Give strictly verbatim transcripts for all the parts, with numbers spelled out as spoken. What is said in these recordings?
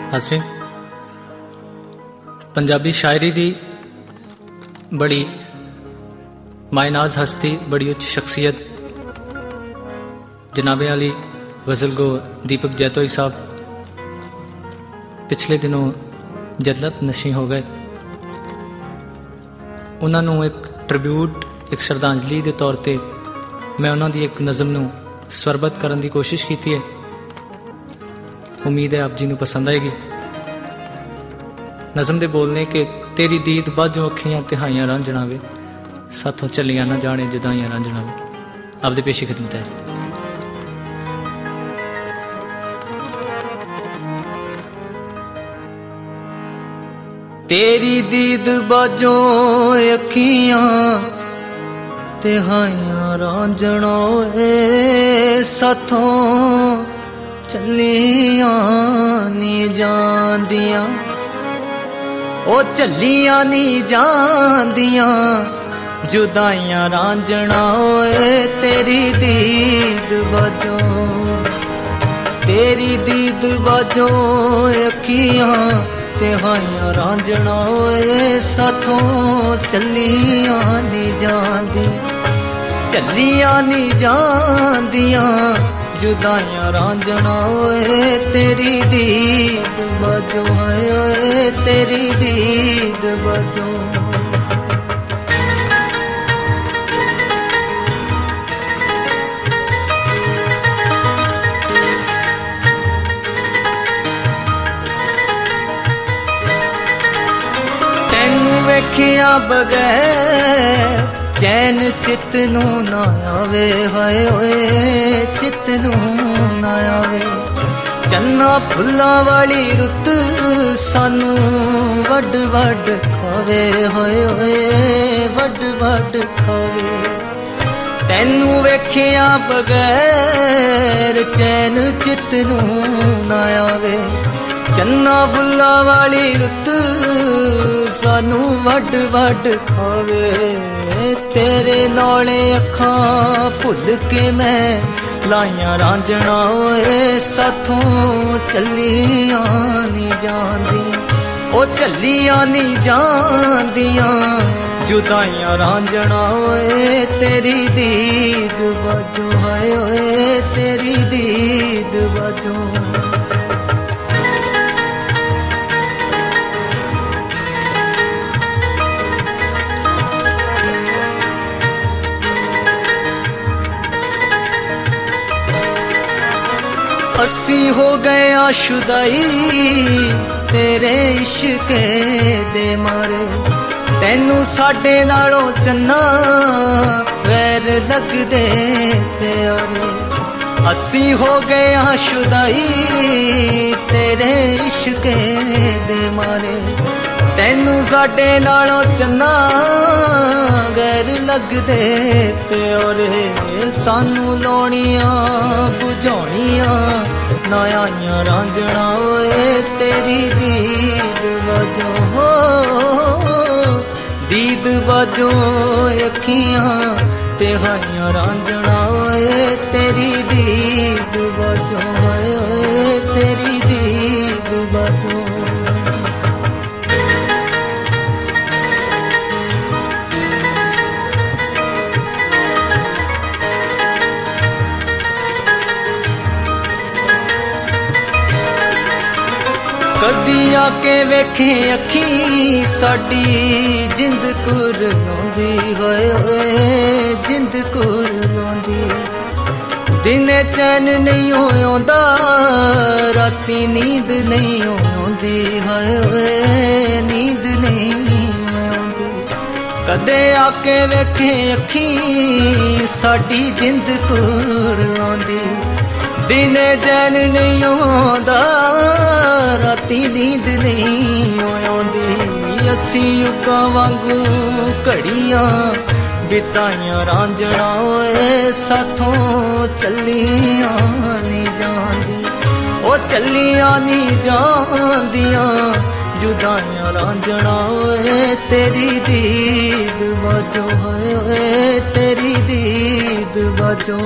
हाज़रीन, पंजाबी शायरी दी बड़ी मायनाज हस्ती, बड़ी उच्च शख्सियत जनाबे अली गज़ल गो दीपक जैतोई साहब पिछले दिनों जन्नत नशी हो गए। उन्होंने एक ट्रिब्यूट, एक श्रद्धांजलि के तौर पर मैं उन्होंने एक नज़म नूं स्वरबद्ध करने की कोशिश की है। उम्मीद है आप जी नूं पसंद आएगी। नज़म दे बोलने के तेरी दीद बाजों अखियां तिहाइयां रांझना वे, साथों चलियां ना जाने जुदाइयां रांझना वे। आपदे पेशी खिदमत है। तेरी दीद बाजों अखियां तिहाइयां रांझना वे, साथों चलियां नी जांदियां, ओ चलियां नी जांदियां जुदाइयां रांझना ओए। तेरी दीद बाजों तेरी दीद बाजों अखियां तिहाइयां रांझना ओए, साथों चलियां नी जांदियां, चलियां नी जांदियां जुदाइयां रांझना ओए। तेरी दीद बाजों ओए, तेरी दीद बाजों। तैनू वेखिया बगैर चैन चित नू ना आवे, हाय होए चित नू ना आवे। चन्ना फुल्लां वाली रुत सानू वड वड खावे, हाय होए वड वड खावे। तैनू वेखिया बगैर चैन चित नू ना आवे, चन्ना फुल्लां वाली रुत सानू वड वड खावे। तेरे नाले अखां भुल के मैं लाइयां रांझना ओए, साथों चलियां नी जांदियां, ओ चलियां नी जांदियां जुदाइयां रांझना ओए। तेरी दीद बाजों हाय ओए, तेरी दीद बाजों। असी हो गए आशुदाई तेरे इश्के दे मारे, तैनू साडे नालों चन्ना गैर लगदे प्यारे। असी हो गए आशुदाई तेरे इश्के दे मारे, तैनू साडे नालों चन्ना गैर लगदे प्यारे। सानू लाउणियां बुझाउणियां ना आइयां रांझना ओए। तेरी दीद बाजों हो दीद बाजों अखियां तिहाइयां रांझना ओए। तेरी दीद बाजों ओए, तेरी दीद बाजों। कदी आके वेखे अखी साडी जिंद कुर लाउंदी, होए होए जिंद कुर लाउंदी। दिने चैन नहीं आउंदा, राती नींद नहीं आउंदी, होए होए नींद नहीं आउंदी। कदे आके वेखे अखी साडी जिंद कुर लाउंदी, दिने चैन नहीं आउंदा, राती नींद नहीं आउंदी। असी युगां वांगू घड़ियां बिताइयां रांझना ओए, साथों चलियां नी जांदी, ओ चलियां नी जांदियां जुदाइयां रांझना ओए। तेरी दीद बाजों होए, तेरी दीद बाजों।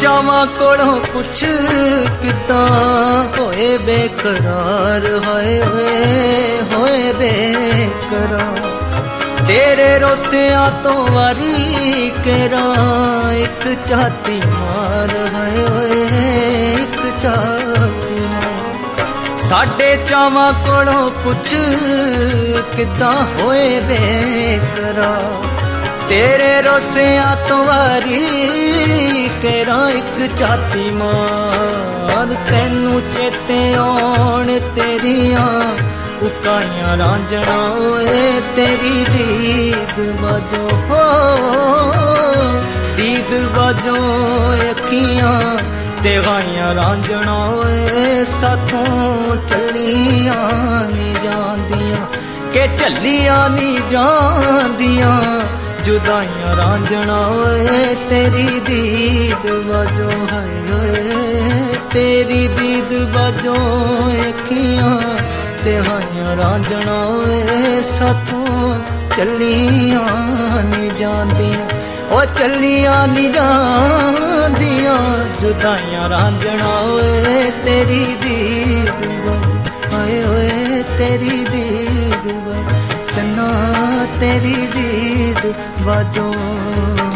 ਚਾਵਾਂ ਕੋਲੋਂ ਪੁੱਛ ਕਿੱਦਾਂ ਹੋਏ ਬੇਕਰਾਰ ਹੋਏ ਹੋਏ ਹੋਏ ਬੇਕਰਾਰ ਤੇਰੇ ਰੋਸਿਆਂ ਤੋਂ ਵਾਰੀ ਕਰਾਂ ਇੱਕ ਚਾਤੀ ਮਾਰ ਹੋਏ ਹੋਏ ਇੱਕ ਚਾਤੀ ਮਾਰ ਸਾਡੇ ਚਾਵਾਂ ਕੋਲੋਂ ਪੁੱਛ ਕਿੱਦਾਂ ਹੋਏ ਬੇਕਰਾਰ ਤੇਰੇ ਰੋਸਿਆਂ ਤੋਂ ਵਾਰੀ ਕਰਾਂ ਇੱਕ ਚਾਤੀ ਮਾਰ ਤੈਨੂੰ ਚੇਤੇ ਆਉਣ ਤੇਰੀਆਂ ਉਕਾਈਆਂ ਰਾਂਝਣਾ ਓਏ ਤੇਰੀ ਦੀਦ ਵਜੋਂ ਹੋ ਦੀਦ ਵਜੋਂ ਅੱਖੀਆਂ ਤੇ ਗਾਈਆਂ ਰਾਂਝਣਾ ਓਏ ਸਾਥੋਂ ਚੱਲੀਆਂ ਨੀ ਜਾਂਦੀਆਂ ਕਿ ਚੱਲੀਆਂ ਨੀ ਜਾਂਦੀਆਂ जुदाइयां रांझना ओए तेरी दीद वजो हाय होए तेरी दीद वजो अखियां ते हाइयां रांझना ओए साथों चलियां नी जांदियां ओ चलियां नी जांदियां जुदाइयां रांझना ओए तेरी दीद वजो हाय होए तेरी दीद वजो चन्ना तेरी दीद वजो